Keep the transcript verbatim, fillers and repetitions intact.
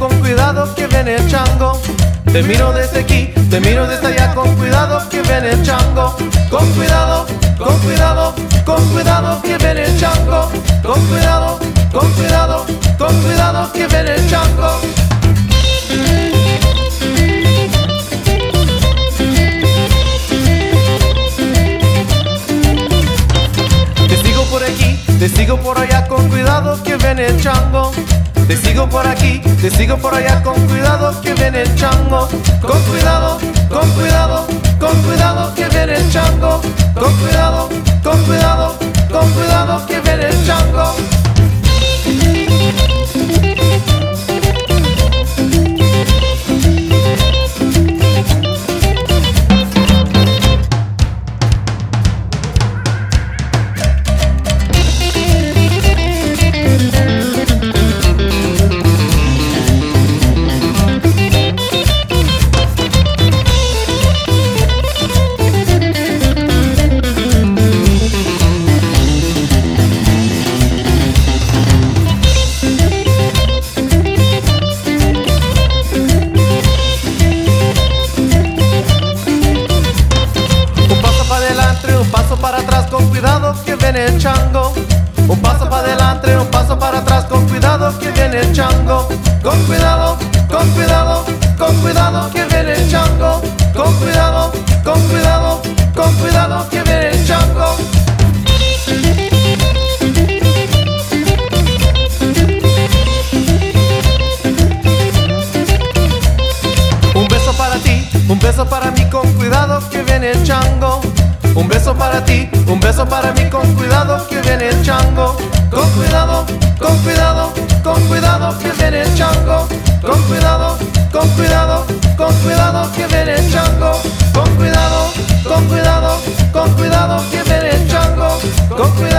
con cuidado que viene el chango. Te miro desde aquí, te miro desde allá, con cuidado que viene el chango. Con cuidado, con cuidado, con cuidado que viene el chango. Con cuidado, con cuidado, con cuidado que viene el chango. Te sigo por aquí, te sigo por allá, con cuidado que viene el chango. Te sigo por aquí, te sigo por allá, con cuidado que viene el chango. Con cuidado, con cuidado, con cuidado que viene el chango. Con cuidado, con cuidado, con cuidado que viene el chango. Un paso para atrás, con cuidado que viene el chango. Un paso para adelante, un paso para atrás, con cuidado que viene el chango. Con cuidado, con cuidado, con cuidado que viene el chango. Con cuidado, con cuidado, con cuidado que viene el chango. Un beso para ti, un beso para mí, con cuidado que viene el chango. Un beso para ti, un beso para mí, con cuidado que viene el chango. Con cuidado, con cuidado, con cuidado que viene el chango. Con cuidado, con cuidado, con cuidado que viene el chango. Con cuidado, con cuidado, con cuidado que viene el chango. Con cuidado.